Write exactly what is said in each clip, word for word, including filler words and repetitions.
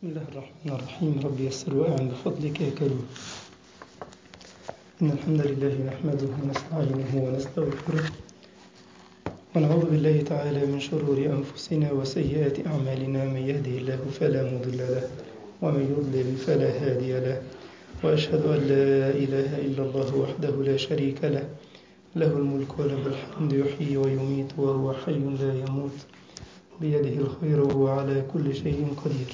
بسم الله الرحمن الرحيم. رب يسر وأعن بفضلك يا كريم. إن الحمد لله نحمده ونستعينه ونستغفره ونعوذ بالله تعالى من شرور أنفسنا وسيئات أعمالنا. من يهده الله فلا مضل له ومن يضلل فلا هادي له، وأشهد أن لا إله إلا الله وحده لا شريك له، له الملك وله الحمد، يحيي ويميت وهو حي لا يموت، بيده الخير وهو على كل شيء قدير.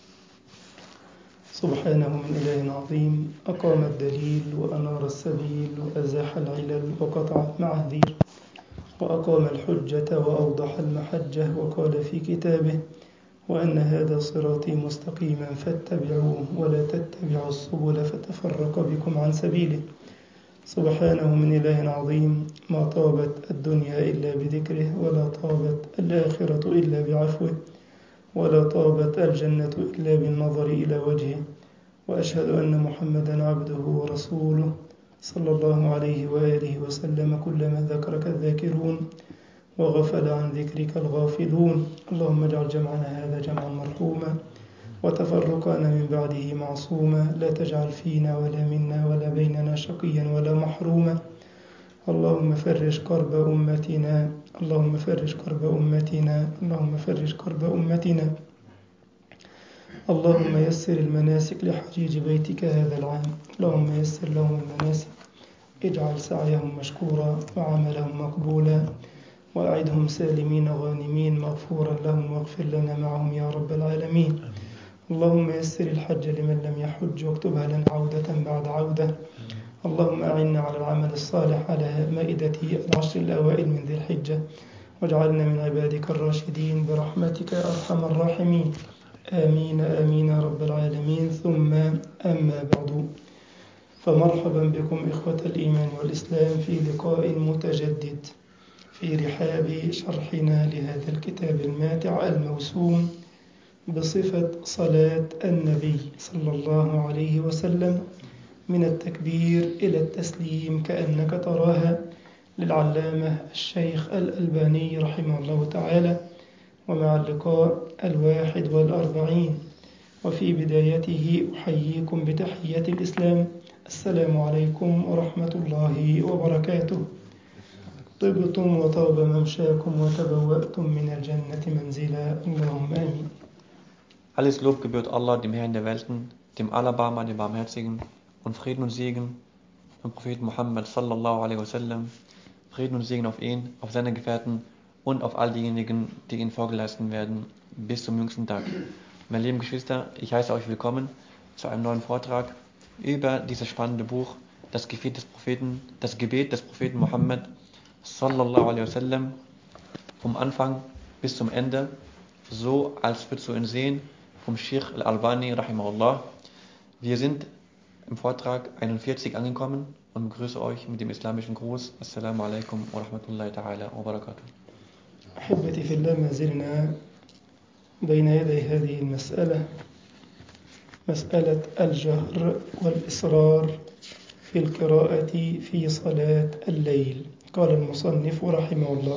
سبحانه من إله عظيم أقام الدليل وأنار السبيل وأزاح العلل وقطع المعاذير وأقام الحجة وأوضح المحجة، وقال في كتابه: وأن هذا صراطي مستقيما فاتبعوه ولا تتبعوا السبل فتفرق بكم عن سبيله. سبحانه من إله عظيم ما طابت الدنيا إلا بذكره، ولا طابت الآخرة إلا بعفوه، ولا طابت الجنة إلا بالنظر إلى وجهه. وأشهد أن محمدا عبده ورسوله صلى الله عليه وآله وسلم. كلما ذكرك الذاكرون وغفل عن ذكرك الغافلون. اللهم اجعل جمعنا هذا جمعا مرحوما وتفرقنا من بعده معصوما، لا تجعل فينا ولا منا ولا بيننا شقيا ولا محروما. اللهم فرج كرب أمتنا، اللهم فرج كرب أمتنا، اللهم فرج كرب أمتنا. اللهم يسر المناسك لحجيج بيتك هذا العام، اللهم يسر لهم المناسك، اجعل سعيهم مشكورا وعملهم مقبولا، وأعدهم سالمين غانمين مغفورا لهم، واغفر لنا معهم يا رب العالمين. اللهم يسر الحج لمن لم يحج، واكتبها لنا عودة بعد عودة. اللهم أعنا على العمل الصالح على مائدة العشر الأوائل من ذي الحجة، واجعلنا من عبادك الراشدين برحمتك يا أرحم الراحمين. آمين آمين يا رب العالمين. ثم أما بعد، فمرحبا بكم إخوة الإيمان والإسلام في لقاء متجدد في رحاب شرحنا لهذا الكتاب الماتع الموسوم بصفة صلاة النبي صلى الله عليه وسلم من التكبير إلى التسليم كأنك تراها، للعلامة الشيخ الألباني رحمه الله تعالى، ومع اللقاء الواحد والأربعين. وفي بدايته أحييكم بتحية الإسلام: السلام عليكم ورحمة الله وبركاته. طبتم وطاب ممشاكم وتبوأتم من الجنة منزلا، اللهم آمين. Alles Lob gebührt Allah, dem Herrn der Welten, dem Allerbarmer, dem Barmherzigen, und Frieden und Segen vom Propheten Muhammad sallallahu alaihi wasallam. Frieden und Segen auf ihn, auf seine Gefährten und auf all diejenigen, die ihn vorgeleisten werden, bis zum jüngsten Tag. Meine lieben Geschwister, ich heiße euch willkommen zu einem neuen Vortrag über dieses spannende Buch, das Gebet des Propheten, das Gebet des Propheten Muhammad sallallahu alaihi wasallam, vom Anfang bis zum Ende, so als würdest du ihn sehen, vom Sheikh Al-Albani rahimahullah. Wir sind im Vortrag einundvierzig angekommen und begrüße euch mit dem islamischen Gruß. Assalamu alaikum wa rahmatullahi ta'ala wa barakatuh. أحبتي في الله، ما زلنا بين يدي هذه المسألة، مسألة الجهر والإصرار في القراءة في صلاة الليل. قال المصنف رحمه الله: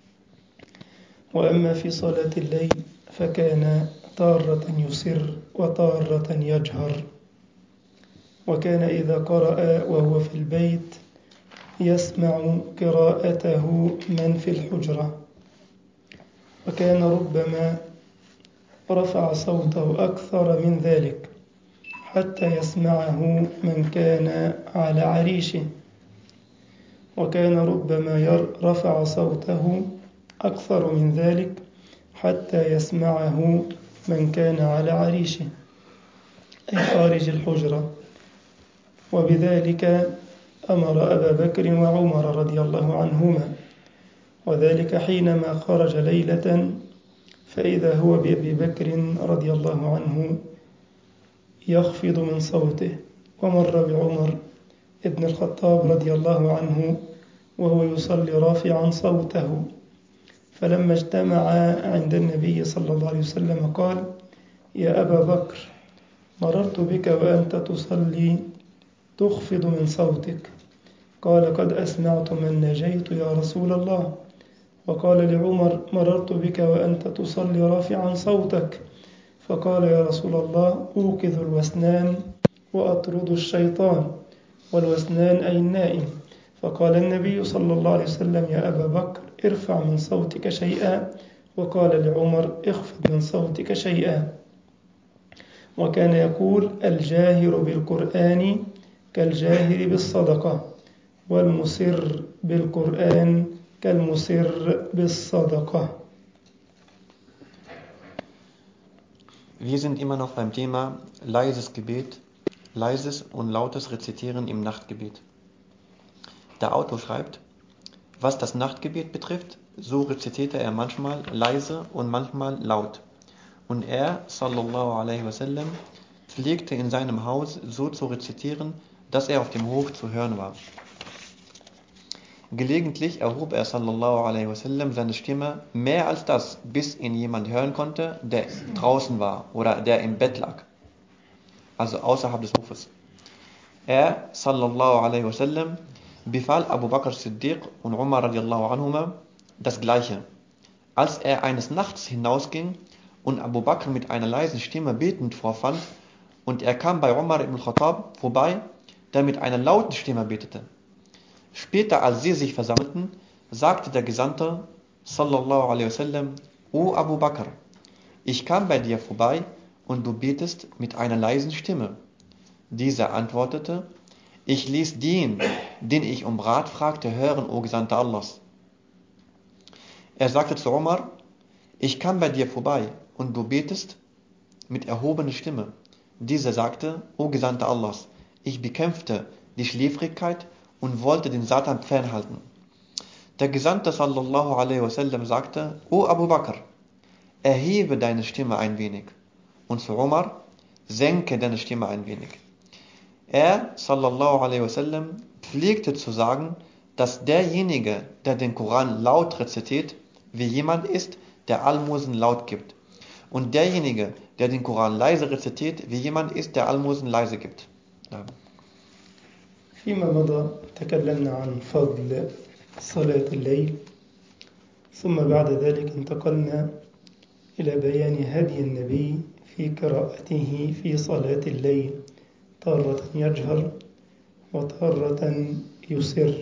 وأما في صلاة الليل فكان تارة يسر وتارة يجهر، وكان إذا قرأ وهو في البيت يسمع قراءته من في الحجرة، وكان ربما رفع صوته أكثر من ذلك حتى يسمعه من كان على عريشه، وكان ربما رفع صوته أكثر من ذلك حتى يسمعه من كان على عريشه أي خارج الحجرة. وبذلك أمر أبا بكر وعمر رضي الله عنهما، وذلك حينما خرج ليلة فإذا هو بأبي بكر رضي الله عنه يخفض من صوته، ومر بعمر ابن الخطاب رضي الله عنه وهو يصلي رافعا صوته. فلما اجتمع عند النبي صلى الله عليه وسلم قال: يا أبا بكر، مررت بك وأنت تصلي تخفض من صوتك. قال: قد أسمعت من نجيت يا رسول الله. وقال لعمر: مررت بك وأنت تصلي رافعا صوتك. فقال يا رسول الله أوقظ الوسنان وأطرد الشيطان، والوسنان أي النائم. فقال النبي صلى الله عليه وسلم يا أبا بكر ارفع من صوتك شيئا، وقال لعمر اخفض من صوتك شيئا. وكان يقول الجاهر بالقرآن كالجاهر بالصدقة، والمسر بالقرآن كالمسر بالصدقة. Wir sind immer noch beim Thema leises Gebet, leises und lautes Rezitieren im Nachtgebet. Der Autor schreibt, was das Nachtgebet betrifft, so rezitierte er manchmal leise und manchmal laut. Und er, sallallahu alaihi wasallam, pflegte in seinem Haus so zu rezitieren, dass er auf dem Hof zu hören war. Gelegentlich erhob er, sallallahu alaihi wasallam, seine Stimme mehr als das, bis ihn jemand hören konnte, der draußen war oder der im Bett lag, also außerhalb des Hofes. Er, sallallahu alaihi wasallam, befahl Abu Bakr Siddiq und Umar radiallahu anhuma das Gleiche. Als er eines Nachts hinausging und Abu Bakr mit einer leisen Stimme betend vorfand, und er kam bei Umar ibn Khattab vorbei, der mit einer lauten Stimme betete. Später, als sie sich versammelten, sagte der Gesandte, sallallahu alaihi wasallam, O Abu Bakr, ich kam bei dir vorbei und du betest mit einer leisen Stimme. Dieser antwortete, ich ließ den, den ich um Rat fragte, hören, O Gesandter Allahs. Er sagte zu Umar, ich kam bei dir vorbei und du betest mit erhobener Stimme. Dieser sagte, O Gesandter Allahs, ich bekämpfte die Schläfrigkeit und wollte den Satan fernhalten. Der Gesandte sallallahu alaihi wasallam sagte, O Abu Bakr, erhebe deine Stimme ein wenig. Und zu Umar, senke deine Stimme ein wenig. Er, sallallahu alaihi wasallam, pflegte zu sagen, dass derjenige, der den Koran laut rezitiert, wie jemand ist, der Almosen laut gibt. Und derjenige, der den Koran leise rezitiert, wie jemand ist, der Almosen leise gibt. Ja. فيما مضى تكلمنا عن فضل صلاة الليل، ثم بعد ذلك انتقلنا إلى بيان هدي النبي في قراءته في صلاة الليل، تارة يجهر وتارة يسر.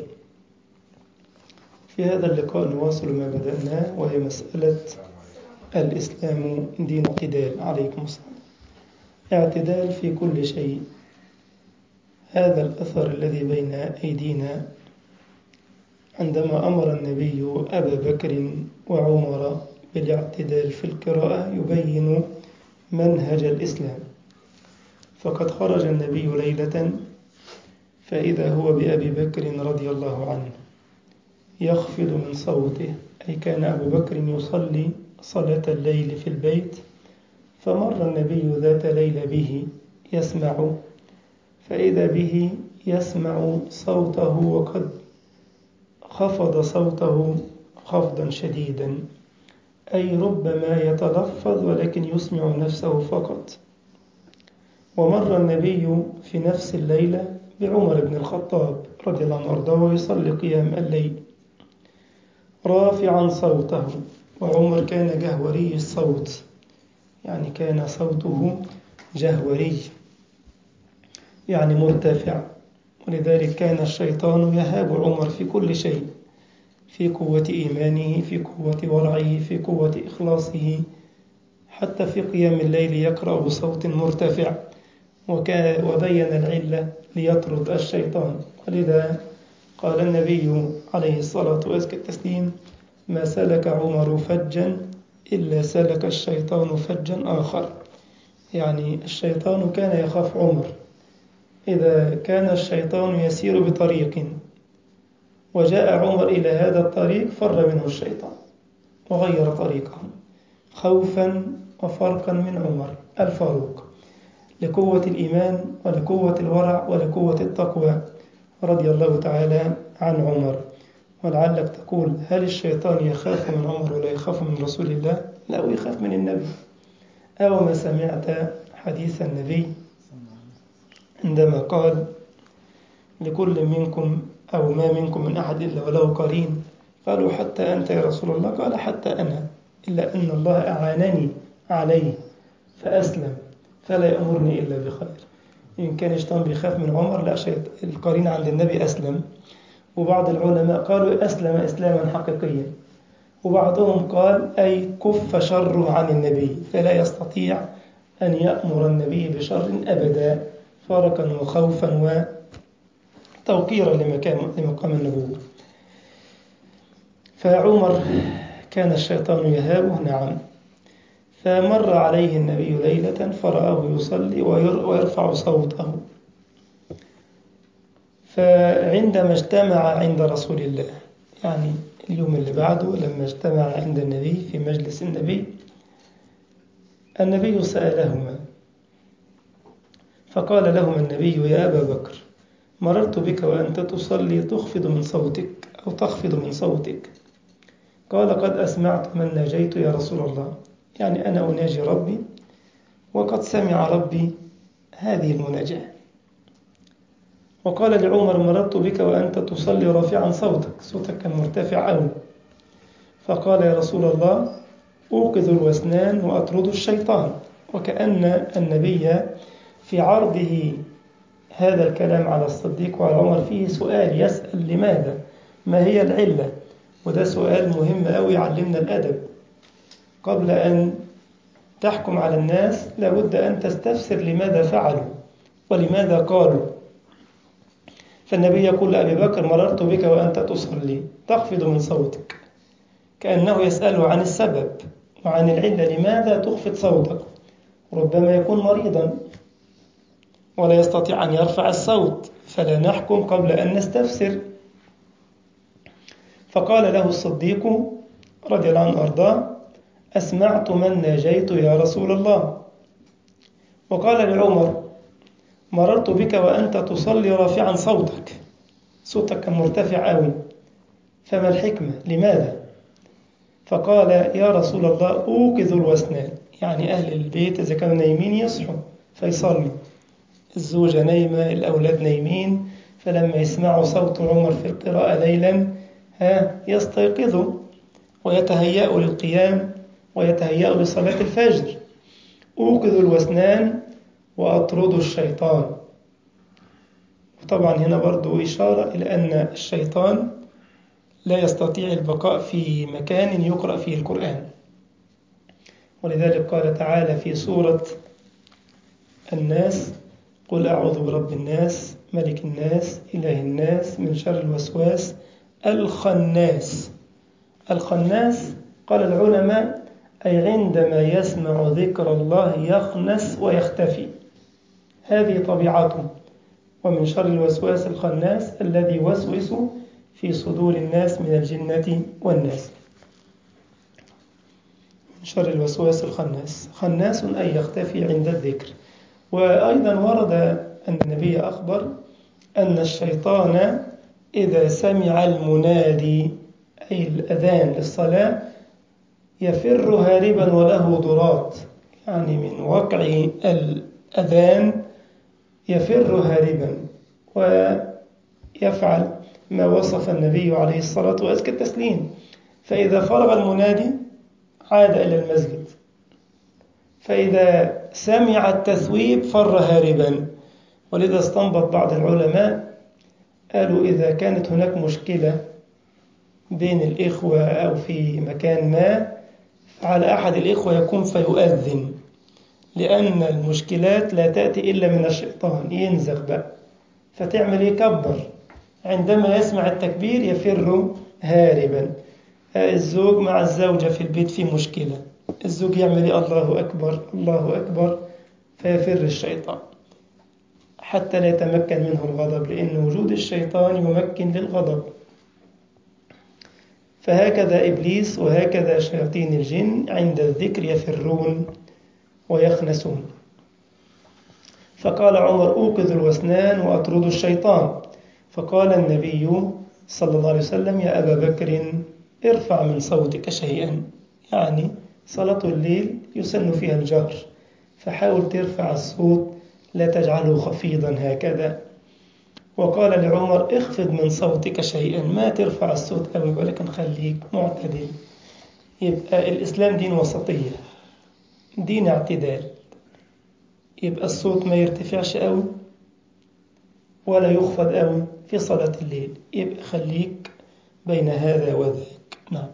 في هذا اللقاء نواصل ما بدأناه، وهي مسألة الإسلام دين اعتدال. عليكم السلام. اعتدال في كل شيء. هذا الأثر الذي بين أيدينا عندما أمر النبي أبا بكر وعمر بالاعتدال في القراءة يبين منهج الإسلام. فقد خرج النبي ليلة فإذا هو بأبي بكر رضي الله عنه يخفض من صوته، أي كان أبو بكر يصلي صلاة الليل في البيت، فمر النبي ذات ليلة به يسمع، فإذا به يسمع صوته وقد خفض صوته خفضا شديدا، أي ربما يتلفظ ولكن يسمع نفسه فقط. ومر النبي في نفس الليلة بعمر بن الخطاب رضي الله عنه وارضاه ويصلي قيام الليل رافعا صوته، وعمر كان جهوري الصوت، يعني كان صوته جهوري يعني مرتفع، ولذلك كان الشيطان يهاب عمر في كل شيء، في قوة إيمانه، في قوة ورعه، في قوة إخلاصه، حتى في قيام الليل يقرأ بصوت مرتفع، وبين العلة ليطرد الشيطان. ولذا قال النبي عليه الصلاة والتسليم ما سلك عمر فجا إلا سلك الشيطان فجا آخر، يعني الشيطان كان يخاف عمر. إذا كان الشيطان يسير بطريق وجاء عمر إلى هذا الطريق فر منه الشيطان وغير طريقه خوفا وفرقا من عمر الفاروق، لقوة الإيمان ولقوة الورع ولقوة التقوى رضي الله تعالى عن عمر. ولعلك تقول هل الشيطان يخاف من عمر ولا يخاف من رسول الله؟ لا، يخاف من النبي. أو ما سمعت حديث النبي عندما قال لكل منكم أو ما منكم من أحد إلا وله قرين، قالوا حتى أنت يا رسول الله؟ قال حتى أنا، إلا أن الله أعانني عليه فأسلم فلا يأمرني إلا بخير. إن كان الشيطان بيخاف من عمر، لا، شيء القرين عند النبي أسلم. وبعض العلماء قالوا أسلم إسلاما حقيقيا، وبعضهم قال أي كف شره عن النبي، فلا يستطيع أن يأمر النبي بشر أبدا، فرقا وخوفا وتوقيرا لمقام النبوة. فعمر كان الشيطان يهابه، نعم. فمر عليه النبي ليلة فرآه يصلي ويرفع صوته، فعندما اجتمع عند رسول الله، يعني اليوم اللي بعده لما اجتمع عند النبي في مجلس النبي، النبي سألهما فقال لهما النبي: يا أبا بكر، مررت بك وأنت تصلي تخفض من صوتك أو تخفض من صوتك. قال: قد أسمعت من ناجيت يا رسول الله، يعني أنا أناجي ربي وقد سمع ربي هذه المناجاة. وقال لعمر: مررت بك وأنت تصلي رافعا صوتك، صوتك كان مرتفع أوي. فقال: يا رسول الله، أوقظ الوسنان وأطرد الشيطان. وكأن النبي في عرضه هذا الكلام على الصديق وعلى عمر فيه سؤال، يسأل لماذا، ما هي العلة. وده سؤال مهم أوي يعلمنا الأدب. قبل أن تحكم على الناس لابد أن تستفسر لماذا فعلوا ولماذا قالوا. فالنبي يقول لأبي بكر: مررت بك وأنت تصلي تخفض من صوتك، كأنه يسأله عن السبب وعن العلة، لماذا تخفض صوتك. ربما يكون مريضا ولا يستطيع أن يرفع الصوت، فلا نحكم قبل أن نستفسر. فقال له الصديق رضي الله عنه أرضاه: أسمعت من ناجيت يا رسول الله. وقال لعمر: مررت بك وأنت تصلي رافعا صوتك، صوتك كان مرتفع أوي، فما الحكمة، لماذا؟ فقال: يا رسول الله، أوقظ الوسنان، يعني أهل البيت إذا كانوا نايمين يصحوا فيصلوا، الزوجة نايمة، الأولاد نايمين، فلما يسمعوا صوت عمر في القراءة ليلا ها يستيقظوا ويتهيأوا للقيام ويتهيأوا لصلاة الفجر. أوقظ الوسنان وأطرد الشيطان. وطبعا هنا برضو إشارة إلى أن الشيطان لا يستطيع البقاء في مكان يقرأ فيه القرآن، ولذلك قال تعالى في سورة الناس: قل أعوذ برب الناس ملك الناس إله الناس من شر الوسواس الخناس. الخناس قال العلماء أي عندما يسمع ذكر الله يخنس ويختفي، هذه طبيعته. ومن شر الوسواس الخناس الذي يوسوس في صدور الناس من الجنة والناس. من شر الوسواس الخناس، خناس أي يختفي عند الذكر. وأيضا ورد أن النبي أخبر أن الشيطان إذا سمع المنادي أي الأذان للصلاة يفر هاربا وله ضرات، يعني من وقع الأذان يفر هاربا ويفعل ما وصف النبي عليه الصلاة وأزكى التسليم. فإذا فرغ المنادي عاد إلى المسجد، فإذا سمع التثويب فر هاربا. ولذا استنبط بعض العلماء قالوا إذا كانت هناك مشكلة بين الإخوة أو في مكان ما، فعلى أحد الإخوة يقوم فيؤذن، لأن المشكلات لا تأتي إلا من الشيطان، ينزغ بقى، فتعمل يكبر، عندما يسمع التكبير يفر هاربا. الزوج مع الزوجة في البيت في مشكلة، الزوج يعمل الله أكبر الله أكبر فيفر الشيطان حتى لا يتمكن منه الغضب، لأن وجود الشيطان يمكن للغضب. فهكذا إبليس وهكذا شياطين الجن عند الذكر يفرون ويخنسون. فقال عمر: أوقظ الوسنان وأطرد الشيطان. فقال النبي صلى الله عليه وسلم: يا أبا بكر، ارفع من صوتك شيئا، يعني صلاة الليل يسن فيها الجهر، فحاول ترفع الصوت لا تجعله خفيضا هكذا. وقال لعمر: اخفض من صوتك شيئا، ما ترفع الصوت أوي ولكن خليك معتدل. يبقى الإسلام دين وسطية، دين اعتدال، يبقى الصوت ما يرتفعش قوي ولا يخفض قوي في صلاة الليل، يبقى خليك بين هذا وذاك. نعم.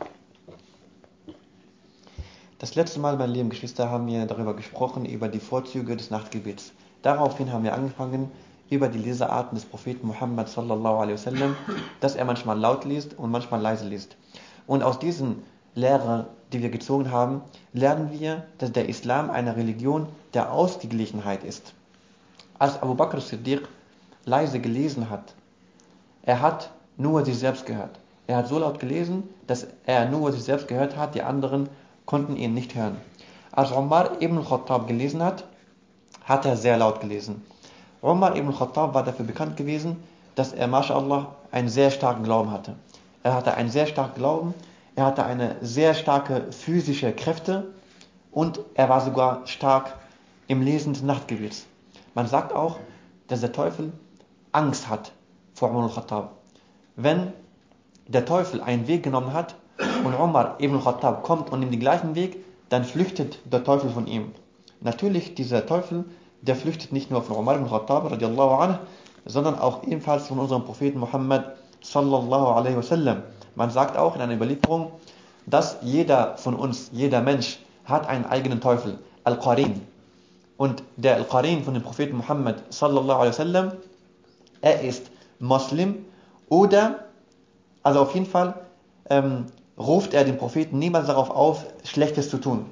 Das letzte Mal, meine lieben Geschwister, haben wir darüber gesprochen, über die Vorzüge des Nachtgebets. Daraufhin haben wir angefangen, über die Lesearten des Propheten Muhammad sallallahu alaihi wasallam, dass er manchmal laut liest und manchmal leise liest. Und aus diesen Lehren, die wir gezogen haben, lernen wir, dass der Islam eine Religion der Ausgeglichenheit ist. Als Abu Bakr as-Siddiq leise gelesen hat, er hat nur sich selbst gehört. Er hat so laut gelesen, dass er nur sich selbst gehört hat, die anderen konnten ihn nicht hören. Als Umar ibn al-Khattab gelesen hat, hat er sehr laut gelesen. Umar ibn al-Khattab war dafür bekannt gewesen, dass er, mashallah, einen sehr starken Glauben hatte. Er hatte einen sehr starken Glauben, er hatte eine sehr starke physische Kräfte und er war sogar stark im Lesen des Nachtgebets. Man sagt auch, dass der Teufel Angst hat vor Umar al-Khattab. Wenn der Teufel einen Weg genommen hat und Umar ibn al-Khattab kommt und nimmt den gleichen Weg, dann flüchtet der Teufel von ihm. Natürlich, dieser Teufel, der flüchtet nicht nur von Umar ibn al-Khattab radiallahu anhu, sondern auch ebenfalls von unserem Propheten Muhammad sallallahu alaihi wasallam. Man sagt auch in einer Überlieferung, dass jeder von uns, jeder Mensch, hat einen eigenen Teufel, Al-Qarin. Und der Al-Qarin von dem Propheten Muhammad sallallahu alaihi wasallam, er ist Muslim oder, also auf jeden Fall, ähm, ruft er den Propheten niemals darauf auf, Schlechtes zu tun.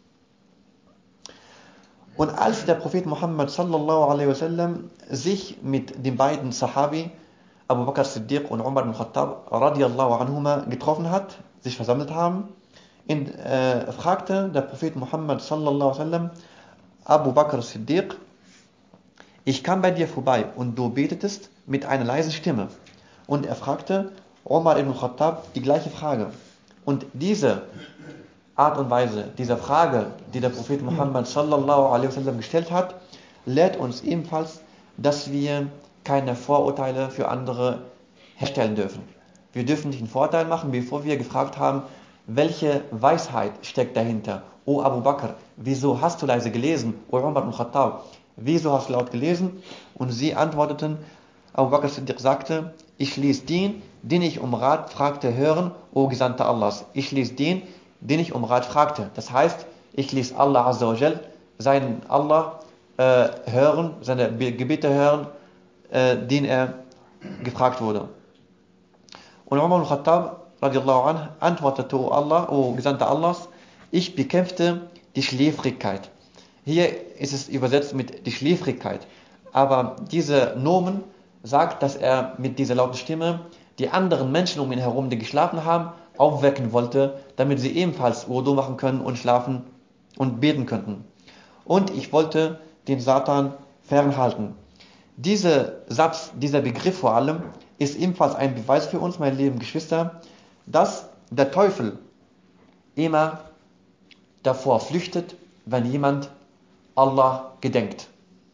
Und als der Prophet Muhammad sallallahu alaihi wasallam sich mit den beiden Sahabi, Abu Bakr as-Siddiq und Umar ibn Khattab radiallahu anhuma getroffen hat, sich versammelt haben, in, äh, fragte der Prophet Muhammad sallallahu alaihi wasallam Abu Bakr as-Siddiq, ich kam bei dir vorbei und du betetest mit einer leisen Stimme. Und er fragte Umar ibn Khattab die gleiche Frage. Und diese Art und Weise, diese Frage, die der Prophet Muhammad sallallahu alaihi wasallam gestellt hat, lehrt uns ebenfalls, dass wir keine Vorurteile für andere herstellen dürfen. Wir dürfen nicht einen Vorurteil machen, bevor wir gefragt haben, welche Weisheit steckt dahinter. O Abu Bakr, wieso hast du leise gelesen? O Umar ibn Khattab, wieso hast du laut gelesen? Und sie antworteten, Abu Bakr Siddiq sagte, ich ließ den, den ich um Rat fragte, hören, O Gesandter Allahs. Ich ließ den, den ich um Rat fragte. Das heißt, ich ließ Allah Azza wa Jal, seinen Allah äh, hören, seine Gebete hören, äh, den er gefragt wurde. Und Umar ibn Khattab radiallahu anh, antwortete, O Allah, O Gesandter Allahs, ich bekämpfte die Schläfrigkeit. Hier ist es übersetzt mit die Schläfrigkeit. Aber dieser Nomen sagt, dass er mit dieser lauten Stimme die anderen Menschen um ihn herum, die geschlafen haben, aufwecken wollte, damit sie ebenfalls Wudu machen können und schlafen und beten könnten. Und ich wollte den Satan fernhalten. Dieser Satz, dieser Begriff vor allem, ist ebenfalls ein Beweis für uns, meine lieben Geschwister, dass der Teufel immer davor flüchtet, wenn jemand Allah gedenkt.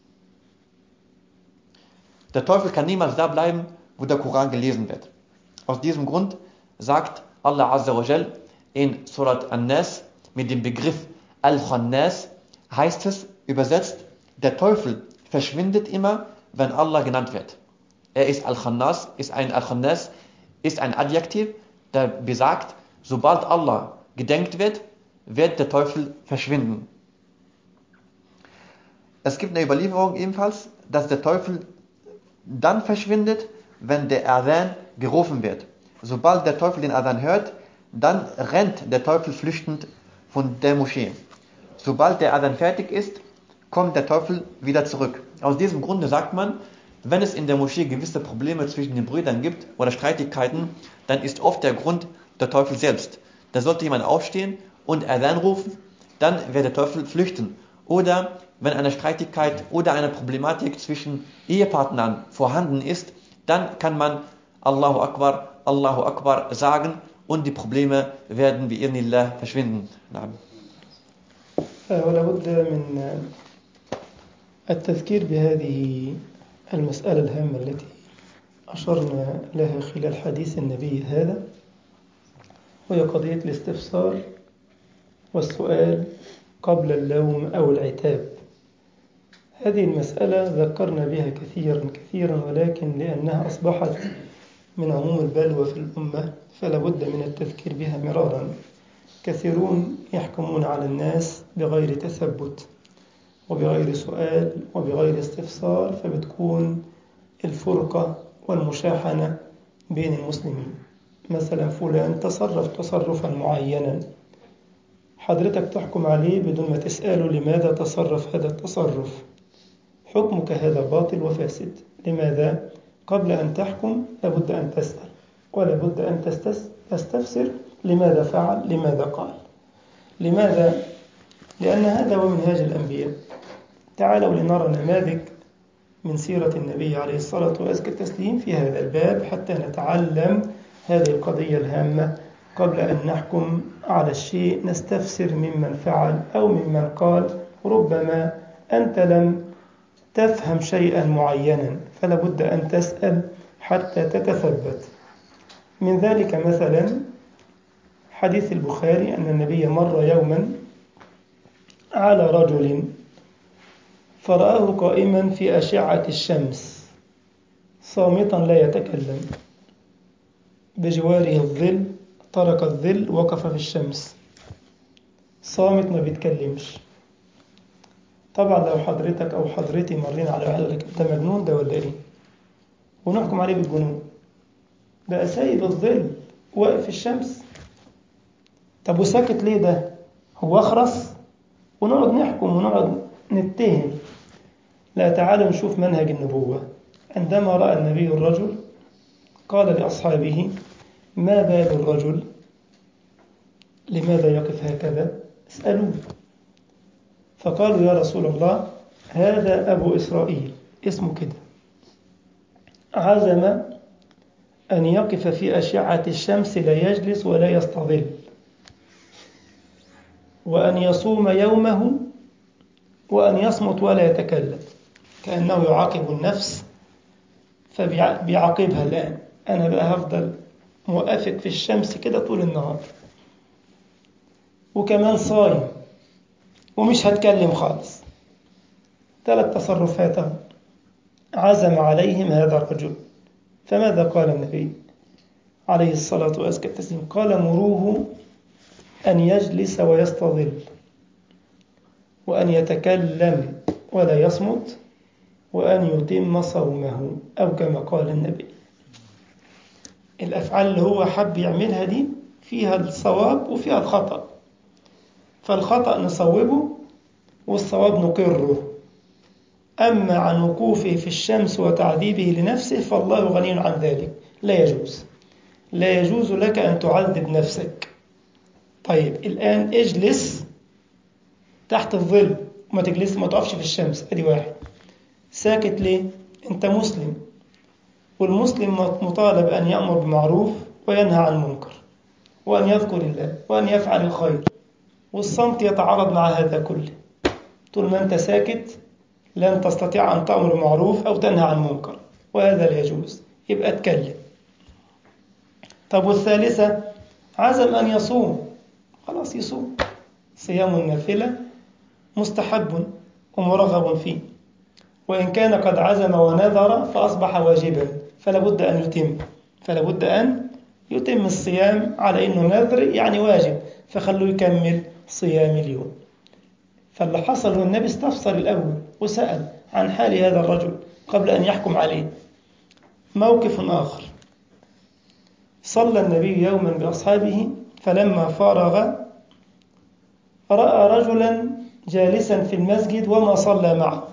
Der Teufel kann niemals da bleiben, wo der Koran gelesen wird. Aus diesem Grund sagt Allah Azza wa Jal in Surat An-Nas mit dem Begriff Al-Khannas, heißt es übersetzt, der Teufel verschwindet immer, wenn Allah genannt wird. Er ist Al-Khannas, ist ein Al-Khannas, ist ein Adjektiv, der besagt, sobald Allah gedenkt wird, wird der Teufel verschwinden. Es gibt eine Überlieferung ebenfalls, dass der Teufel dann verschwindet, wenn der Adhan gerufen wird. Sobald der Teufel den Adhan hört, dann rennt der Teufel flüchtend von der Moschee. Sobald der Adhan fertig ist, kommt der Teufel wieder zurück. Aus diesem Grunde sagt man, wenn es in der Moschee gewisse Probleme zwischen den Brüdern gibt oder Streitigkeiten, dann ist oft der Grund der Teufel selbst. Da sollte jemand aufstehen und Adhan rufen, dann wird der Teufel flüchten. Oder wenn eine Streitigkeit oder eine Problematik zwischen Ehepartnern vorhanden ist, dann kann man Allahu Akbar, Allahu Akbar sagen und die Probleme werden bi'idhnillah verschwinden. ولا بد من التذكير بهذه المسألة الهامة التي أشرنا لها خلال حديث النبي هذا، وهي قضية الاستفسار والسؤال قبل اللوم أو العتاب. هذه المسألة ذكرنا بها كثيرا كثيرا، ولكن لأنها أصبحت من عموم البلوى في الأمة فلا بد من التذكير بها مرارا. كثيرون يحكمون على الناس بغير تثبت وبغير سؤال وبغير استفسار، فبتكون الفرقة والمشاحنة بين المسلمين. مثلا فلان تصرف تصرفا معينا، حضرتك تحكم عليه بدون ما تسأله لماذا تصرف هذا التصرف، حكمك هذا باطل وفاسد. لماذا؟ قبل أن تحكم لابد أن تسأل، ولابد أن تستفسر لماذا فعل، لماذا قال. لماذا؟ لأن هذا هو منهاج الأنبياء. تعالوا لنرى نماذج من سيرة النبي عليه الصلاة وأزكى التسليم في هذا الباب حتى نتعلم هذه القضية الهامة. قبل أن نحكم على الشيء نستفسر ممن فعل أو ممن قال. ربما أنت لم تفهم شيئا معينا فلا بد أن تسأل حتى تتثبت. من ذلك مثلا حديث البخاري أن النبي مر يوما على رجل فرآه قائما في أشعة الشمس صامتا لا يتكلم، بجواره الظل، ترك الظل وقف في الشمس صامت ما بيتكلمش. طبعا لو حضرتك أو حضرتي مرين على واحد يقول لك ده مجنون ده ولا إيه، ونحكم عليه بالجنون، بقى سايب الظل واقف في الشمس. طب وساكت ليه ده؟ هو أخرس؟ ونقعد نحكم ونقعد نتهم. لا، تعالوا نشوف منهج النبوة. عندما رأى النبي الرجل قال لأصحابه ما بال الرجل، لماذا يقف هكذا؟ اسألوه. فقالوا يا رسول الله هذا أبو إسرائيل، اسمه كده، عزم أن يقف في أشعة الشمس لا يجلس ولا يستظل، وأن يصوم يومه، وأن يصمت ولا يتكلم. كأنه يعاقب النفس فبيعاقبها الآن. أنا بقى هفضل موقفك في الشمس كده طول النهار، وكمان صايم ومش هتكلم خالص. ثلاث تصرفات عزم عليهم هذا الرجل. فماذا قال النبي عليه الصلاة والسلام؟ قال مروه أن يجلس ويستظل، وأن يتكلم ولا يصمت، وأن يتم صومه، أو كما قال النبي. الأفعال اللي هو حب يعملها دي فيها الصواب وفيها الخطأ، فالخطأ نصوبه والصواب نقره. أما عن وقوفه في الشمس وتعذيبه لنفسه فالله غني عن ذلك، لا يجوز. لا يجوز لك أن تعذب نفسك. طيب الآن اجلس تحت الظل وما تجلس، ما تقفش في الشمس. أدي واحد. ساكت ليه؟ أنت مسلم، والمسلم مطالب أن يأمر بمعروف وينهى عن منكر، وأن يذكر الله وأن يفعل الخير، والصمت يتعارض مع هذا كله. طول ما أنت ساكت لن تستطيع أن تأمر بمعروف أو تنهى عن منكر، وهذا لا يجوز. يبقى اتكلم. طب والثالثة عزم أن يصوم، خلاص يصوم. صيام النافلة مستحب ومرغب فيه، وإن كان قد عزم ونذر فأصبح واجبا، فلا بد أن يتم فلا بد أن يتم الصيام على إنه نذر يعني واجب، فخلوه يكمل صيام اليوم. فاللي حصل هو النبي استفسر الأول وسأل عن حال هذا الرجل قبل أن يحكم عليه. موقف آخر، صلى النبي يوما بأصحابه فلما فرغ رأى رجلا جالسا في المسجد وما صلى معه.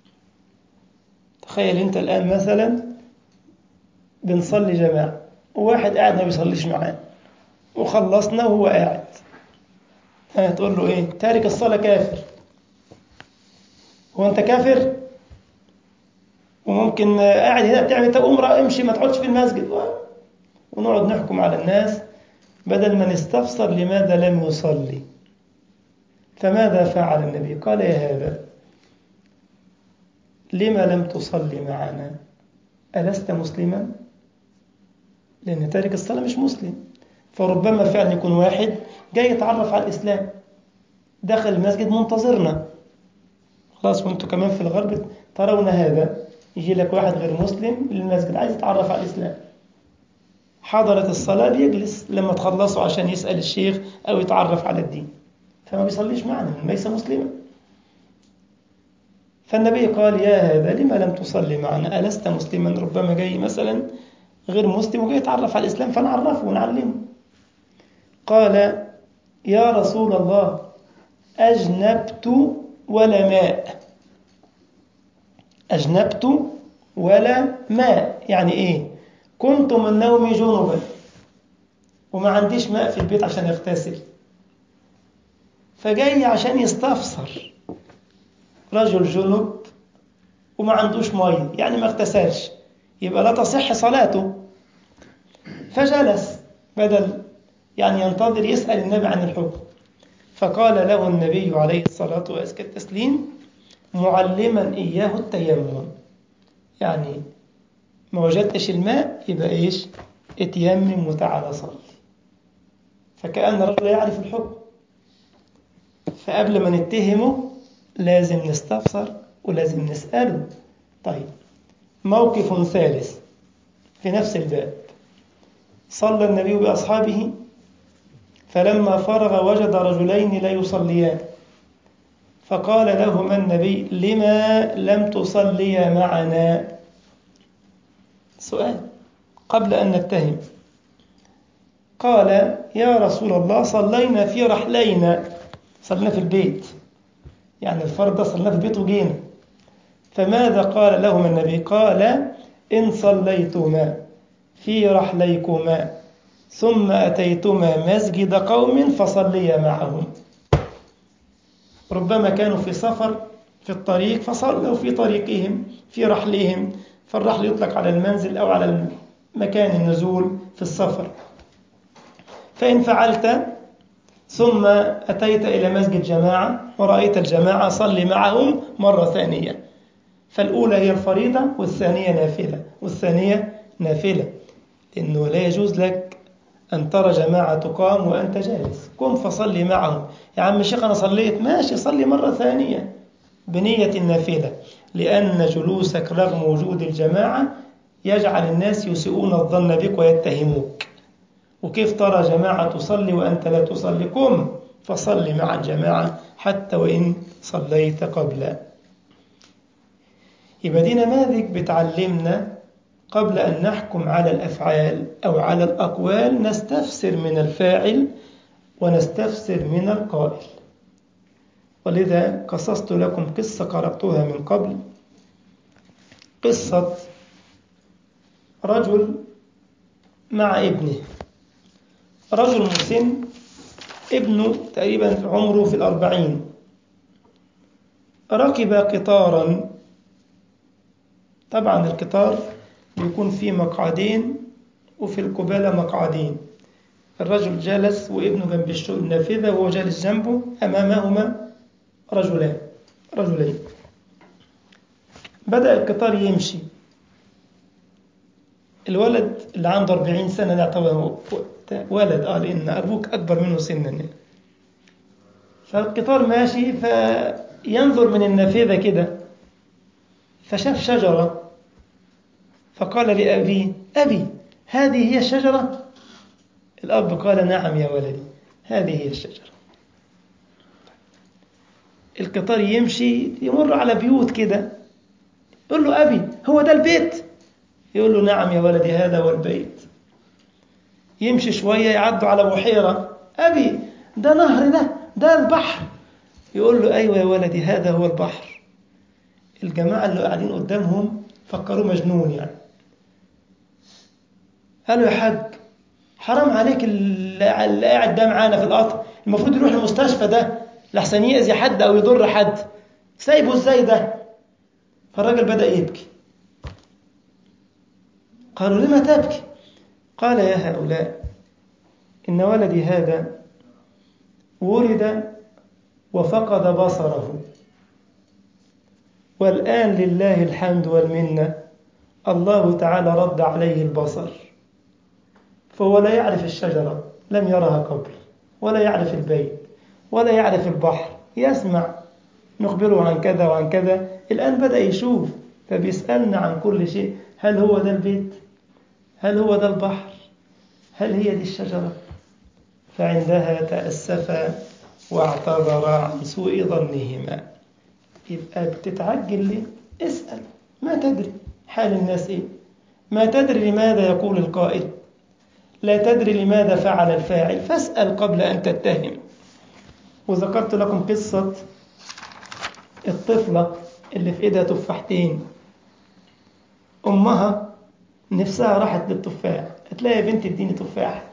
تخيل أنت الآن مثلا بنصلي جماعة وواحد قاعد ما بيصليش معاه، وخلصنا وهو قاعد، هتقول له إيه؟ تارك الصلاة كافر. هو أنت كافر؟ وممكن قاعد هنا بتعمل طب أمرأ امشي ما تقعدش في المسجد، ونقعد نحكم على الناس بدل ما نستفسر لماذا لم يصلي. فماذا فعل النبي؟ قال يا هذا لما لم تصلي معنا؟ ألست مسلما؟ لأن تارك الصلاة مش مسلم. فربما فعلا يكون واحد جاي يتعرف على الإسلام، دخل المسجد منتظرنا، خلاص وانتم كمان في الغرب ترون هذا، يجي لك واحد غير مسلم للمسجد عايز يتعرف على الإسلام، حضرت الصلاة بيجلس لما تخلصوا عشان يسأل الشيخ أو يتعرف على الدين، فما بيصليش معنا ليس مسلما. فالنبي قال يا هذا لما لم تصلي معنا، ألست مسلما؟ ربما جاي مثلا غير مسلم وجاي يتعرف على الإسلام فنعرفه ونعلمه. قال يا رسول الله أجنبت ولا ماء. أجنبت ولا ماء يعني إيه؟ كنت من نومي جنبا وما عنديش ماء في البيت عشان يغتسل، فجاي عشان يستفسر رجل جنب وما عندوش مية يعني ما اغتسلش، يبقى لا تصح صلاته. فجلس بدل يعني ينتظر يسأل النبي عن الحكم، فقال له النبي عليه الصلاة وأزكى التسليم معلما إياه التيمم، يعني ما وجدتش الماء يبقى إيش؟ اتيمم وتعالى صلي. فكأن الرجل يعرف الحكم، فقبل ما نتهمه لازم نستفسر ولازم نسأله. طيب موقف ثالث في نفس الباب، صلى النبي بأصحابه فلما فرغ وجد رجلين لا يصليان، فقال لهما النبي لما لم تصليا معنا؟ سؤال قبل أن نتهم. قال يا رسول الله صلينا في رحلينا، صلينا في البيت يعني الفرد ده صلينا في البيت وجينا. فماذا قال لهما النبي؟ قال إن صليتما في رحليكما ثم أتيتما مسجد قوم فصليا معهم. ربما كانوا في سفر في الطريق فصلوا في طريقهم في رحلهم، فالرحل يطلق على المنزل أو على مكان النزول في السفر. فإن فعلت ثم أتيت إلى مسجد جماعة ورأيت الجماعة صلي معهم مرة ثانية، فالأولى هي الفريضة والثانية نافلة والثانية نافلة، لأنه لا يجوز لك أن ترى جماعة تقام وأنت جالس، قم فصلي معهم. يا عم الشيخ أنا صليت، ماشي صلي مرة ثانية بنية النافلة، لأن جلوسك رغم وجود الجماعة يجعل الناس يسيئون الظن بك ويتهموك. وكيف ترى جماعة تصلي وأنت لا تصلي؟ قم فصلي مع الجماعة حتى وإن صليت قبل. يبقى دي نماذج بتعلمنا قبل أن نحكم على الأفعال أو على الأقوال نستفسر من الفاعل ونستفسر من القائل. ولذا قصصت لكم قصة قرأتها من قبل، قصة رجل مع ابنه، رجل مسن، ابنه تقريبا عمره في الأربعين، ركب قطارا. طبعا القطار بيكون فيه مقعدين وفي القبالة مقعدين، الرجل جالس وابنه جنب النافذة وهو جالس جنبه، أمامهما رجلان رجلين. بدأ القطار يمشي، الولد اللي عنده أربعين سنة نعتبره ولد آه لأن أبوك أكبر منه سنا، فالقطار ماشي فينظر من النافذة كده فشاف شجرة، فقال لأبيه أبي هذه هي الشجرة؟ الأب قال نعم يا ولدي هذه هي الشجرة. القطار يمشي يمر على بيوت كده، يقول له أبي هو ده البيت؟ يقول له نعم يا ولدي هذا هو البيت. يمشي شوية يعدوا على بحيرة، أبي ده نهر، ده ده البحر. يقول له أيوة يا ولدي هذا هو البحر. الجماعة اللي قاعدين قدامهم فكروا مجنون يعني، قالوا يا حاج حرام عليك اللي قاعد ده معانا في القطر، المفروض يروح المستشفى ده لحسن يأذي حد أو يضر حد، سايبه ازاي ده؟ فالراجل بدأ يبكي. قالوا لما تبكي؟ قال يا هؤلاء إن ولدي هذا ولد وفقد بصره، والآن لله الحمد والمنة الله تعالى رد عليه البصر، فهو لا يعرف الشجرة لم يرها قبل، ولا يعرف البيت، ولا يعرف البحر، يسمع نخبره عن كذا وعن كذا. الآن بدأ يشوف، فبيسألنا عن كل شيء. هل هو ده البيت؟ هل هو ده البحر؟ هل هي دي الشجرة؟ فعندها تأسف واعتذر عن سوء ظنهما. يبقى بتتعجل ليه؟ اسأل. ما تدري حال الناس إيه، ما تدري لماذا يقول القائل، لا تدري لماذا فعل الفاعل، فاسأل قبل أن تتهم. وذكرت لكم قصة الطفلة اللي في إيدها تفاحتين، أمها نفسها راحت للتفاح، هتلاقي يا بنت اديني تفاح.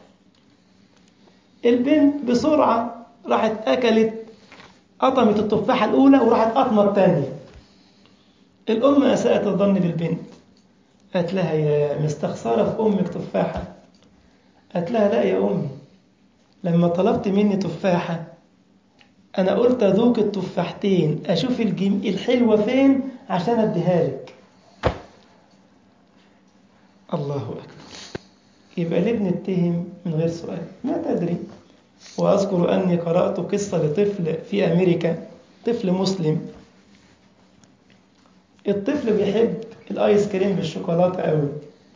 البنت بسرعة راحت أكلت، قطمت التفاحة الأولى وراحت قطمة الثانية. الأم أساءت الظن بالبنت، قالت لها يا مستخسرة في أمك تفاحة. قالت لها لا يا أمي، لما طلبت مني تفاحة أنا قلت أذوق التفاحتين أشوف الجم... الحلوة فين عشان أديها لك. الله أكبر. يبقى ليه بنتهم من غير سؤال؟ ما تدري. وأذكر أني قرأت قصة لطفل في أمريكا، طفل مسلم. الطفل بيحب الآيس كريم بالشوكولاتة قوي.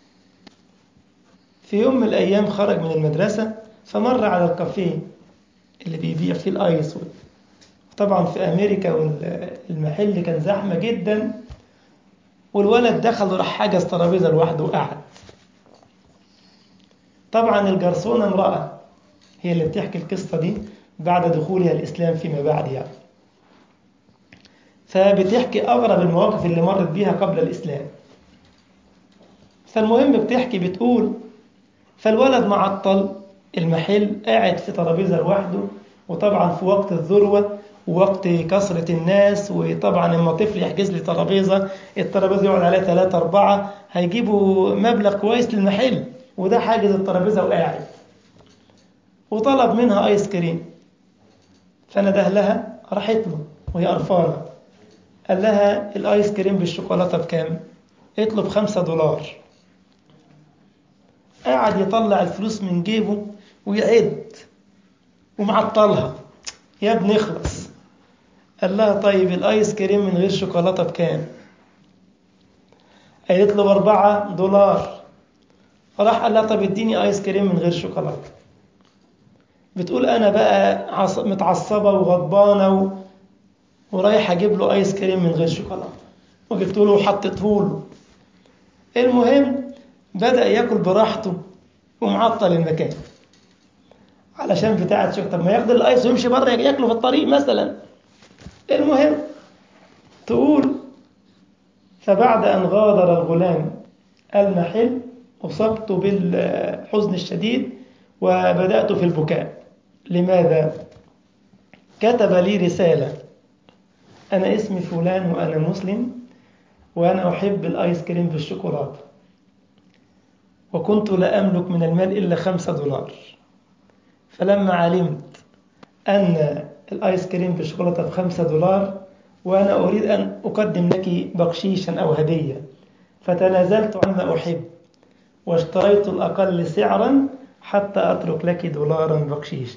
في يوم من الأيام خرج من المدرسة فمر على الكافيه اللي بيبيع فيه الآيس. طبعا في أمريكا والمحل كان زحمة جدا، والولد دخل وراح حجز ترابيزة لوحده وقعد. طبعا الجرسونة امرأة، هي اللي بتحكي القصة دي بعد دخولها الإسلام فيما بعد يعني، فبتحكي أغرب المواقف اللي مرت بيها قبل الإسلام. فالمهم بتحكي بتقول فالولد معطل المحل، قاعد في ترابيزة لوحده، وطبعا في وقت الذروة ووقت كثرة الناس، وطبعا لما طفل يحجز لي ترابيزة، الترابيزة يقعد عليها ثلاثة أربعة هيجيبوا مبلغ كويس للمحل، وده حاجز الترابيزة وقاعد، وطلب منها آيس كريم. فنده لها، راحت له وهي قرفانة، قال لها الآيس كريم بالشوكولاتة بكام؟ قالت له بخمسة دولار. قاعد يطلع الفلوس من جيبه ويعد ومعطلها، يا ابني اخلص. قال لها طيب الآيس كريم من غير شوكولاتة بكام؟ قالت له بأربعة دولار. راح قال لها طب اديني آيس كريم من غير شوكولاتة. بتقول أنا بقى متعصبة وغضبانة و... ورايح أجيب له آيس كريم من غير شوكولاتة، وجبت له وحطيته له. المهم بدأ يأكل براحته ومعطل المكان علشان بتاعة شوك. طب ما ياخد الآيس ويمشي بره ياكله في الطريق مثلا. المهم تقول فبعد أن غادر الغلام المحل أصبت بالحزن الشديد وبدأت في البكاء. لماذا؟ كتب لي رسالة، أنا اسمي فلان وأنا مسلم وأنا أحب الآيس كريم بالشوكولاتة، وكنت لا أملك من المال إلا خمسة دولار، فلما علمت أن الآيس كريم بالشوكولاتة بخمسة دولار وأنا أريد أن أقدم لك بقشيشا أو هدية، فتنازلت عما أحب واشتريت الأقل سعرا حتى أترك لك دولارا بقشيشا.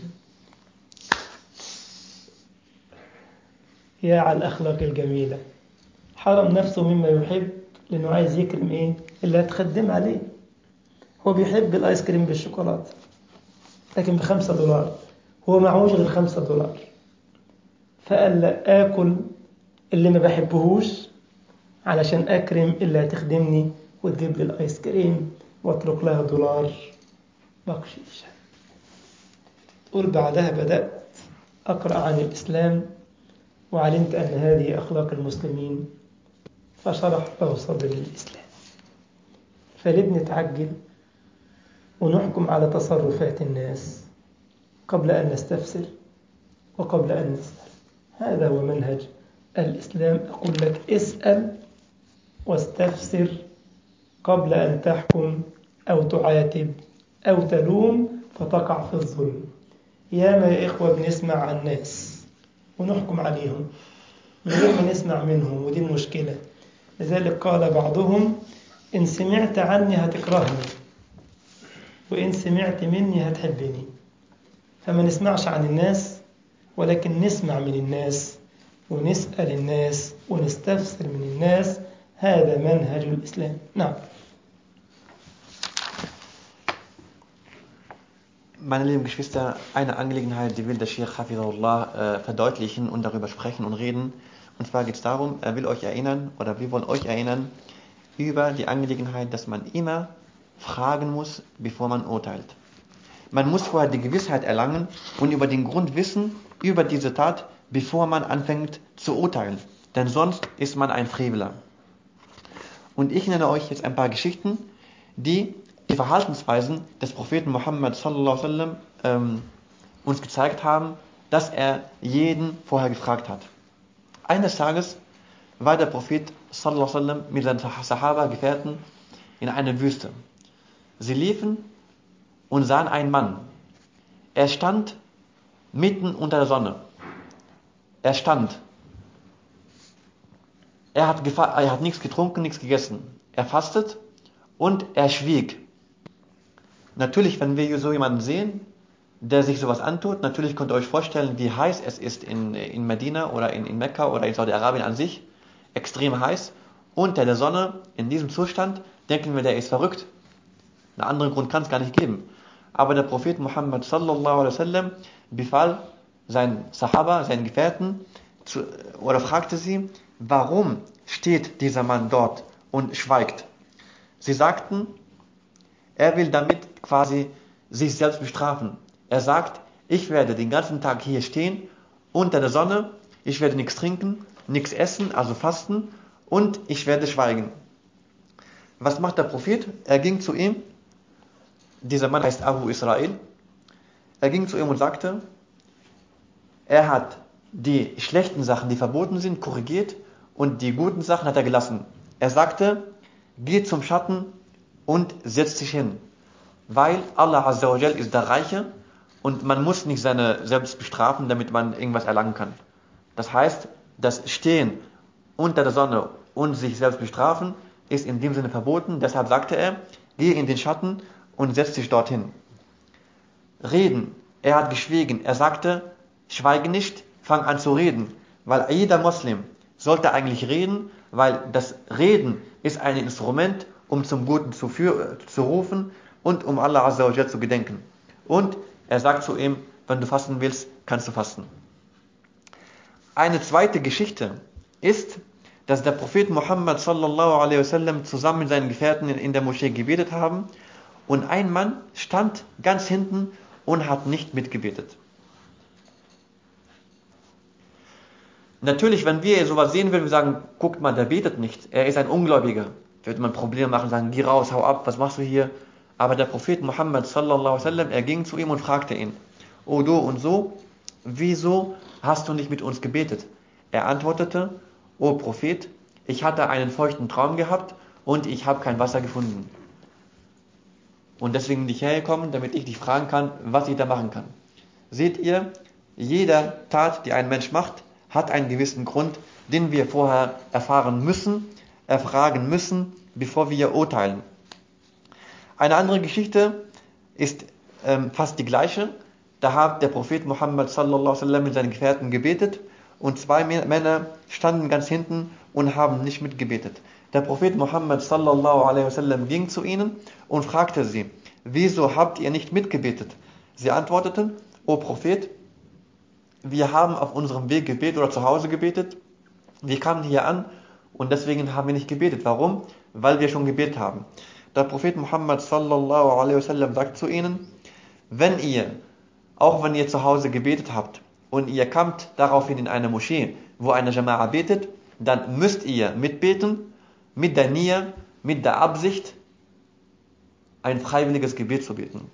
يا على الأخلاق الجميلة. حرم نفسه مما يحب لأنه عايز يكرم إيه اللي هتخدم عليه. هو بيحب الآيس كريم بالشوكولاتة لكن بخمسة دولار، هو معهوش غير خمسة دولار، فقال لا آكل اللي ما بحبهوش علشان أكرم اللي هتخدمني وتجيب لي الآيس كريم واترك لها دولار بقشيش. تقول بعدها بدأت أقرأ عن الإسلام وعلمت أن هذه أخلاق المسلمين، فشرح له صدر الإسلام. فليه بنتعجل ونحكم على تصرفات الناس قبل أن نستفسر وقبل أن نسأل؟ هذا هو منهج الإسلام. أقول لك اسأل واستفسر قبل أن تحكم أو تعاتب أو تلوم فتقع في الظلم. يا ما يا إخوة بنسمع عن الناس ونحكم عليهم من غير ما نسمع منهم، ودي المشكلة. لذلك قال بعضهم إن سمعت عني هتكرهني وإن سمعت مني هتحبني. فما نسمعش عن الناس ولكن نسمع من الناس ونسأل الناس ونستفسر من الناس. هذا منهج الإسلام. نعم. Meine lieben Geschwister, eine Angelegenheit, die will der Sheikh Hafidhullah äh, verdeutlichen und darüber sprechen und reden. Und zwar geht es darum, er will euch erinnern, oder wir wollen euch erinnern, über die Angelegenheit, dass man immer fragen muss, bevor man urteilt. Man muss vorher die Gewissheit erlangen und über den Grund wissen, über diese Tat, bevor man anfängt zu urteilen. Denn sonst ist man ein Freveler. Und ich nenne euch jetzt ein paar Geschichten, die die Verhaltensweisen des Propheten Muhammad sallallahu alaihi wasallam ähm, uns gezeigt haben, dass er jeden vorher gefragt hat. Eines Tages war der Prophet sallallahu alaihi wasallam mit seinen Sahaba-Gefährten in einer Wüste. Sie liefen und sahen einen Mann. Er stand mitten unter der Sonne. Er stand. Er hat, gefa- er hat nichts getrunken, nichts gegessen. Er fastet und er schwieg. Natürlich, wenn wir so jemanden sehen, der sich sowas antut, natürlich könnt ihr euch vorstellen, wie heiß es ist in, in Medina oder in, in Mekka oder in Saudi-Arabien an sich. Extrem heiß. Unter der Sonne, in diesem Zustand, denken wir, der ist verrückt. Einen anderen Grund kann es gar nicht geben. Aber der Prophet Muhammad sallallahu alaihi wasallam befahl seinen Sahaba, seinen Gefährten, zu, oder fragte sie, warum steht dieser Mann dort und schweigt? Sie sagten, er will damit quasi sich selbst bestrafen. Er sagt, ich werde den ganzen Tag hier stehen, unter der Sonne, ich werde nichts trinken, nichts essen, also fasten, und ich werde schweigen. Was macht der Prophet? Er ging zu ihm, dieser Mann heißt Abu Israel, er ging zu ihm und sagte, er hat die schlechten Sachen, die verboten sind, korrigiert und die guten Sachen hat er gelassen. Er sagte, geh zum Schatten und setz dich hin, weil Allah Azza wa Jal ist der Reiche und man muss nicht seine selbst bestrafen, damit man irgendwas erlangen kann. Das heißt, das Stehen unter der Sonne und sich selbst bestrafen ist in dem Sinne verboten. Deshalb sagte er, geh in den Schatten und setz dich dorthin. Reden, er hat geschwiegen. Er sagte, schweige nicht, fang an zu reden. Weil jeder Muslim sollte eigentlich reden, weil das Reden ist ein Instrument, um zum Guten zu, für, zu rufen und um Allah Azza wa Jal zu gedenken. Und er sagt zu ihm, wenn du fasten willst, kannst du fasten. Eine zweite Geschichte ist, dass der Prophet Muhammad sallallahu alaihi wasallam zusammen mit seinen Gefährten in der Moschee gebetet haben und ein Mann stand ganz hinten und hat nicht mitgebetet. Natürlich, wenn wir sowas sehen würden, wir sagen, guckt mal, der betet nicht, er ist ein Ungläubiger. Würde man Probleme machen, sagen, geh raus, hau ab, was machst du hier? Aber der Prophet Muhammad sallallahu alaihi wasallam, er ging zu ihm und fragte ihn, O du und so, wieso hast du nicht mit uns gebetet? Er antwortete, O Prophet, ich hatte einen feuchten Traum gehabt und ich habe kein Wasser gefunden. Und deswegen bin ich hergekommen, damit ich dich fragen kann, was ich da machen kann. Seht ihr, jeder Tat, die ein Mensch macht, hat einen gewissen Grund, den wir vorher erfahren müssen, erfragen müssen, bevor wir urteilen. Eine andere Geschichte ist ähm, fast die gleiche. Da hat der Prophet Muhammad sallallahu alaihi wasallam mit seinen Gefährten gebetet und zwei Männer standen ganz hinten und haben nicht mitgebetet. Der Prophet Muhammad sallallahu alaihi wasallam ging zu ihnen und fragte sie, wieso habt ihr nicht mitgebetet? Sie antworteten, O Prophet, wir haben auf unserem Weg gebetet oder zu Hause gebetet. Wir kamen hier an und deswegen haben wir nicht gebetet. Warum? Weil wir schon gebetet haben. Der Prophet Muhammad sallallahu alaihi wasallam sagt zu ihnen, wenn ihr, auch wenn ihr zu Hause gebetet habt und ihr kamt daraufhin in eine Moschee, wo eine Jama'a betet, dann müsst ihr mitbeten, mit der Nia, mit der Absicht, ein freiwilliges Gebet zu beten.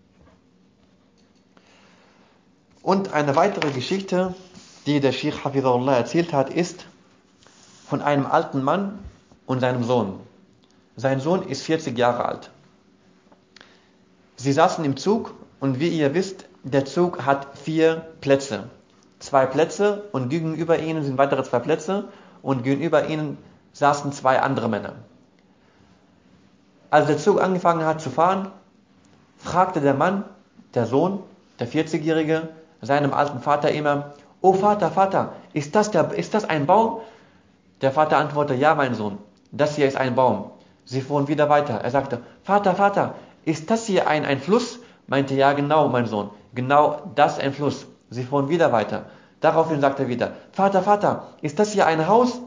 Und eine weitere Geschichte, die der Sheikh Hafidhullah erzählt hat, ist von einem alten Mann und seinem Sohn. Sein Sohn ist vierzig Jahre alt. Sie saßen im Zug und wie ihr wisst, der Zug hat vier Plätze. Zwei Plätze und gegenüber ihnen sind weitere zwei Plätze und gegenüber ihnen saßen zwei andere Männer. Als der Zug angefangen hat zu fahren, fragte der Mann, der Sohn, der vierzigjährige, seinem alten Vater immer, O Vater, Vater, ist das, der, ist das ein Baum? Der Vater antwortete, ja, mein Sohn, das hier ist ein Baum. Sie fuhren wieder weiter. Er sagte, Vater, Vater, ist das hier ein, ein Fluss? Meinte, ja, genau, mein Sohn, genau das ein Fluss. Sie fuhren wieder weiter. Daraufhin sagte er wieder, Vater, Vater, ist das hier ein Haus?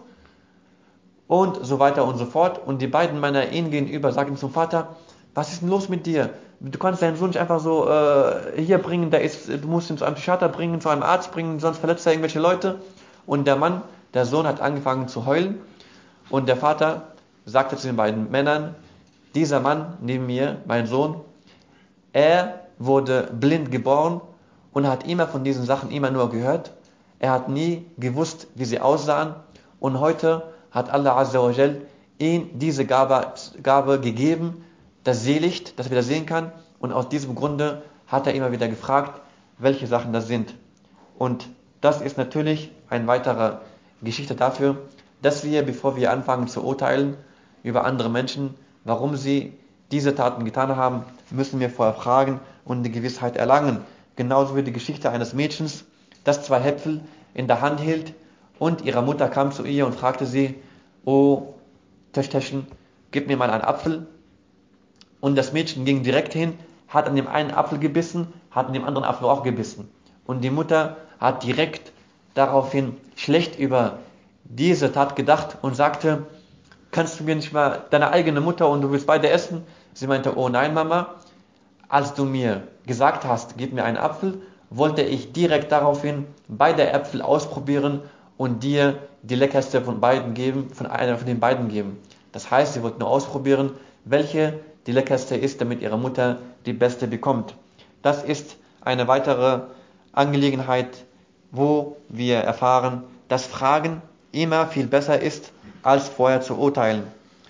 Und so weiter und so fort. Und die beiden Männer ihnen gegenüber sagten zum Vater, was ist denn los mit dir? Du kannst deinen Sohn nicht einfach so äh, hier bringen, der ist, du musst ihn zu einem Psychiater bringen, zu einem Arzt bringen, sonst verletzt er irgendwelche Leute. Und der Mann, der Sohn hat angefangen zu heulen. Und der Vater sagte zu den beiden Männern, dieser Mann neben mir, mein Sohn, er wurde blind geboren und hat immer von diesen Sachen immer nur gehört. Er hat nie gewusst, wie sie aussahen. Und heute hat Allah Azza wa Jal ihm diese Gabe, Gabe gegeben, das Sehlicht, dass er wieder sehen kann. Und aus diesem Grunde hat er immer wieder gefragt, welche Sachen das sind. Und das ist natürlich eine weitere Geschichte dafür, dass wir, bevor wir anfangen zu urteilen über andere Menschen, warum sie diese Taten getan haben, müssen wir vorher fragen und die Gewissheit erlangen. Genauso wie die Geschichte eines Mädchens, das zwei Äpfel in der Hand hielt und ihre Mutter kam zu ihr und fragte sie, oh Töchterchen, gib mir mal einen Apfel. Und das Mädchen ging direkt hin, hat an dem einen Apfel gebissen, hat an dem anderen Apfel auch gebissen. Und die Mutter hat direkt daraufhin schlecht über diese Tat gedacht und sagte, kannst du mir nicht mal deine eigene Mutter und du willst beide essen? Sie meinte, oh nein Mama, als du mir gesagt hast, gib mir einen Apfel, wollte ich direkt daraufhin beide Äpfel ausprobieren und dir die leckerste von beiden geben, von einer von den beiden geben. Das heißt, sie wollte nur ausprobieren, welche die leckerste ist, damit ihre Mutter die beste bekommt. Das ist eine weitere Angelegenheit, wo wir erfahren, dass Fragen immer viel besser ist, als vorher zu urteilen.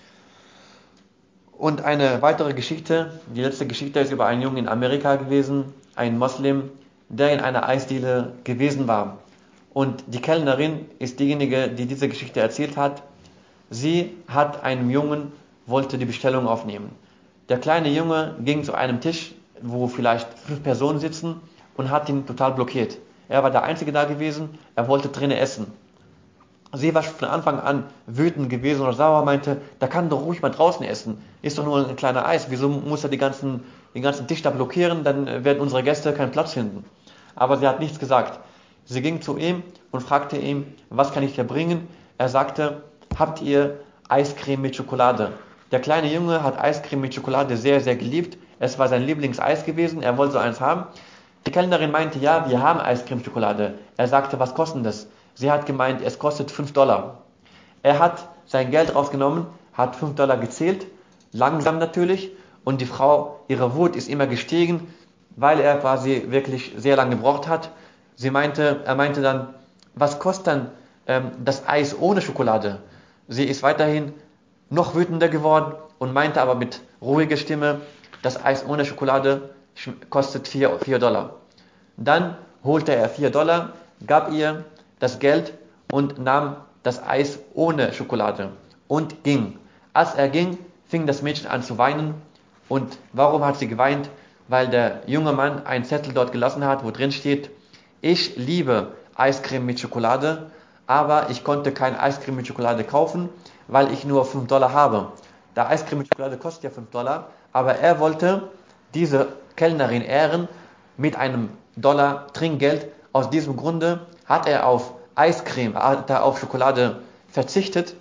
Und eine weitere Geschichte, die letzte Geschichte ist über einen Jungen in Amerika gewesen, ein Moslem, der in einer Eisdiele gewesen war. Und die Kellnerin ist diejenige, die diese Geschichte erzählt hat. Sie hat einem Jungen, wollte die Bestellung aufnehmen. Der kleine Junge ging zu einem Tisch, wo vielleicht fünf Personen sitzen und hat ihn total blockiert. Er war der Einzige da gewesen, er wollte drinnen essen. Sie war von Anfang an wütend gewesen oder sauer, meinte, da kann doch ruhig mal draußen essen. Ist doch nur ein kleiner Eis. Wieso muss er die ganzen, den ganzen Tisch da blockieren? Dann werden unsere Gäste keinen Platz finden. Aber sie hat nichts gesagt. Sie ging zu ihm und fragte ihn, was kann ich dir bringen? Er sagte, habt ihr Eiscreme mit Schokolade? Der kleine Junge hat Eiscreme mit Schokolade sehr, sehr geliebt. Es war sein Lieblingseis gewesen. Er wollte so eins haben. Die Kellnerin meinte, ja, wir haben Eiscreme mit Schokolade. Er sagte, was kostet das? Sie hat gemeint, es kostet fünf Dollar. Er hat sein Geld rausgenommen, hat fünf Dollar gezählt, langsam natürlich, und die Frau, ihre Wut ist immer gestiegen, weil er quasi wirklich sehr lange gebraucht hat. Sie meinte, er meinte dann, was kostet dann ähm, das Eis ohne Schokolade? Sie ist weiterhin noch wütender geworden und meinte aber mit ruhiger Stimme, das Eis ohne Schokolade kostet vier Dollar. Dann holte er vier Dollar, gab ihr das Geld und nahm das Eis ohne Schokolade und ging. Als er ging, fing das Mädchen an zu weinen. Und warum hat sie geweint? Weil der junge Mann einen Zettel dort gelassen hat, wo drin steht, ich liebe Eiscreme mit Schokolade, aber ich konnte kein Eiscreme mit Schokolade kaufen, weil ich nur fünf Dollar habe. Der Eiscreme mit Schokolade kostet ja fünf Dollar, aber er wollte diese Kellnerin ehren mit einem Dollar Trinkgeld. Aus diesem Grunde hat er auf Eiscreme, hat er auf Schokolade verzichtet,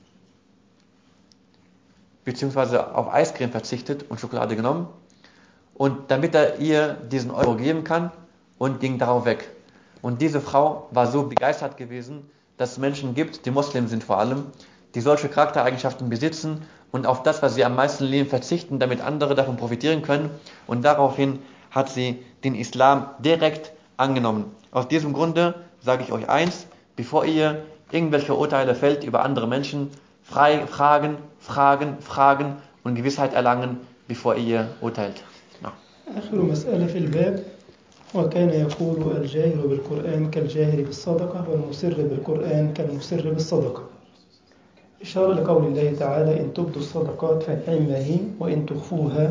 beziehungsweise auf Eiscreme verzichtet und Schokolade genommen. Und damit er ihr diesen Euro geben kann und ging darauf weg. Und diese Frau war so begeistert gewesen, dass es Menschen gibt, die Muslimen sind vor allem, die solche Charaktereigenschaften besitzen und auf das, was sie am meisten lieben, verzichten, damit andere davon profitieren können. Und daraufhin hat sie den Islam direkt angenommen. Aus diesem Grunde sage ich euch eins, bevor ihr irgendwelche Urteile fällt über andere Menschen, frei fragen, fragen, fragen und Gewissheit erlangen, bevor ihr urteilt. Ja. آخر مسألة في الباب وكان يقول الجاهر بالقرآن كالجاهر بالصدقة والمسر بالقرآن كالمسر بالصدقة إشارة لقول الله تعالى إن تبدوا الصدقات فنعم هي وإن تخفوها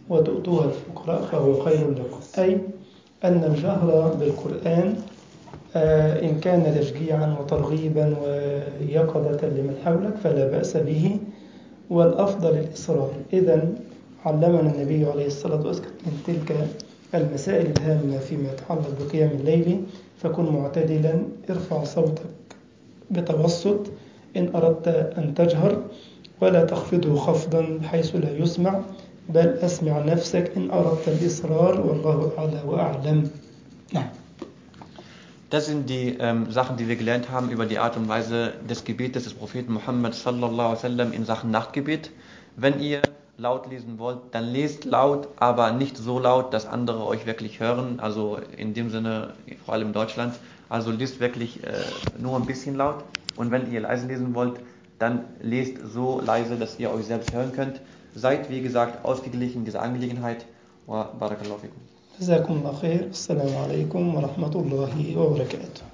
وتؤتوها الفقراء فهو خير لكم أي أن الجهر بالقرآن إن كان تشجيعا وترغيبا ويقظة لمن حولك فلا بأس به، والأفضل الإصرار. إذن علمنا النبي عليه الصلاة والسلام من تلك المسائل الهامة فيما يتعلق بقيام الليل، فكن معتدلا، ارفع صوتك بتوسط إن أردت أن تجهر، ولا تخفضه خفضا بحيث لا يسمع، بل أسمع نفسك إن أردت الإصرار، والله أعلى وأعلم. نعم. Das sind die ähm, Sachen, die wir gelernt haben über die Art und Weise des Gebetes des Propheten Muhammad sallallahu alaihi wasallam in Sachen Nachtgebet. Wenn ihr laut lesen wollt, dann lest laut, aber nicht so laut, dass andere euch wirklich hören. Also in dem Sinne, vor allem in Deutschland. Also lest wirklich äh, nur ein bisschen laut. Und wenn ihr leise lesen wollt, dann lest so leise, dass ihr euch selbst hören könnt. Seid, wie gesagt, ausgeglichen in dieser Angelegenheit. Wa barakallahu fikum. جزاكم الله خير. السلام عليكم ورحمة الله وبركاته.